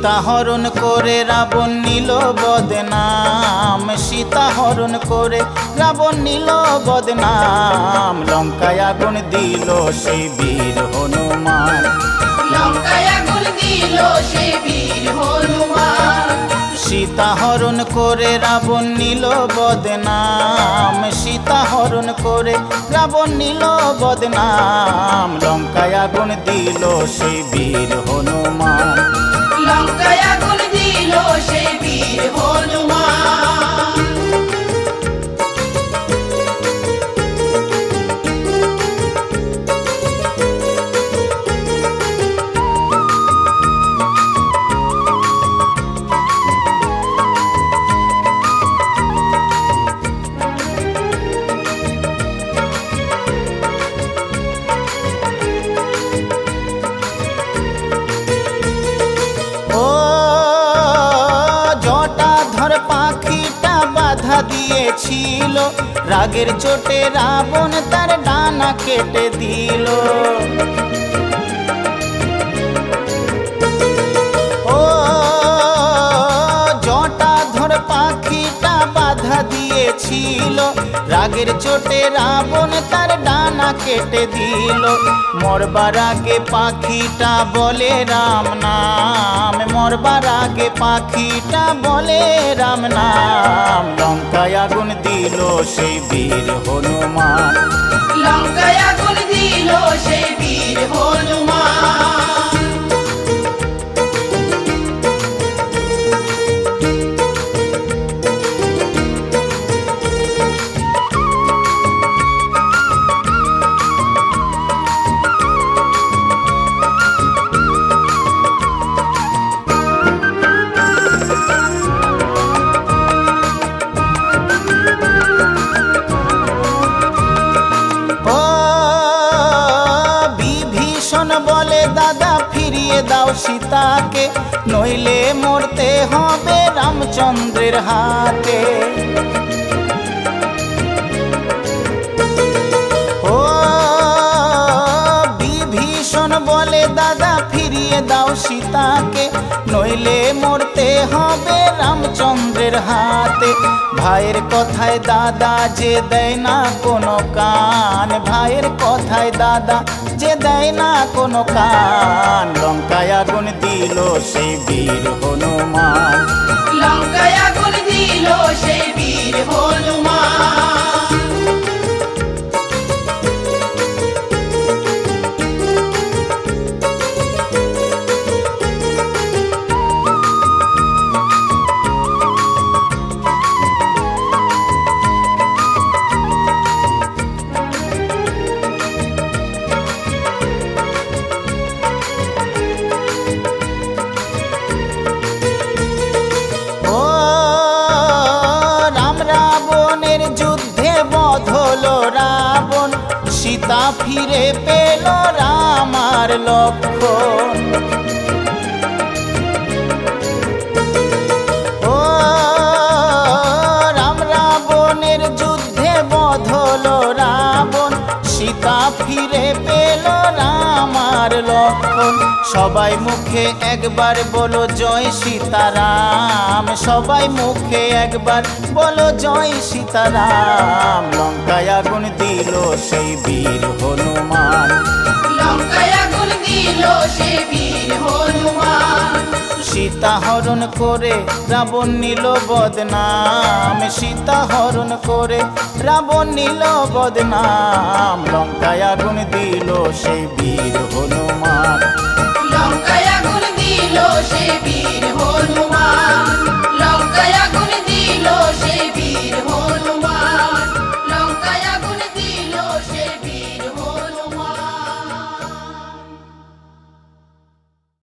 सीता हरण करे रावण नील बदनाम सीता हरण करे रावण नील बदनाम लंकाय आগুন दिल से वीर हनुमान लंकाय आগুন दिल से वीर हनुमान सीता हरण करे रावण नील बदनाम सीता हरण करे रावण नील बदनाम लंकाय आগুন दिल से वीर हनुमान लंकाय आগুন दिल से वीर हनुमान দিয়েছিল রাগের চোটে রাবণ তার ডানা কেটে দিল ও জটাধর পাখিটা বাধা দিয়েছিল রাগের চোটে রাবণ তার ডানা কেটে দিল মরবার আগে পাখিটা বলে রাম নাম মরবার আগে পাখিটা বলে রাম নাম লঙ্কায় আগুন দিল সেই বীর হনুমান लंकाय आগুন दिल से वीर हनुमान बोले दादा फिरिए दाओ सीता के नइले मरते होबे रामचंद्रेर हाथे ओ विभीषण बोले दादा फिरिए दाओ सीता के नइले मरते होबे रामचंद्रेर हाथे भाइर कथाय दादा जे देय ना कोनो कान भाइर कथाय दादा जे देय ना कोनो कान लंकाय आগুন दिल से वीर हनुमान लंकाय आগুন दिल से वीर हनुमान सीता फिरे पेल रामार लक्षण ओ राम रावणेर युद्धे बधल रावण सीता फिरे पेल रामार लक्षण सबाई मुखे एक बार बोलो जय सीताराम सबाई मुखे एक बार बोलो जय सीताराम लंकाय आগুন दिल से वीर हनुमान लंकाय आগুন दिल से वीर हनुमान सीता हरण करे रावण नील बदनाम सीता हरण करे रावण नील बदनाम लंकाय आগুন दिल से वीर हनुमान लंकाय आগুন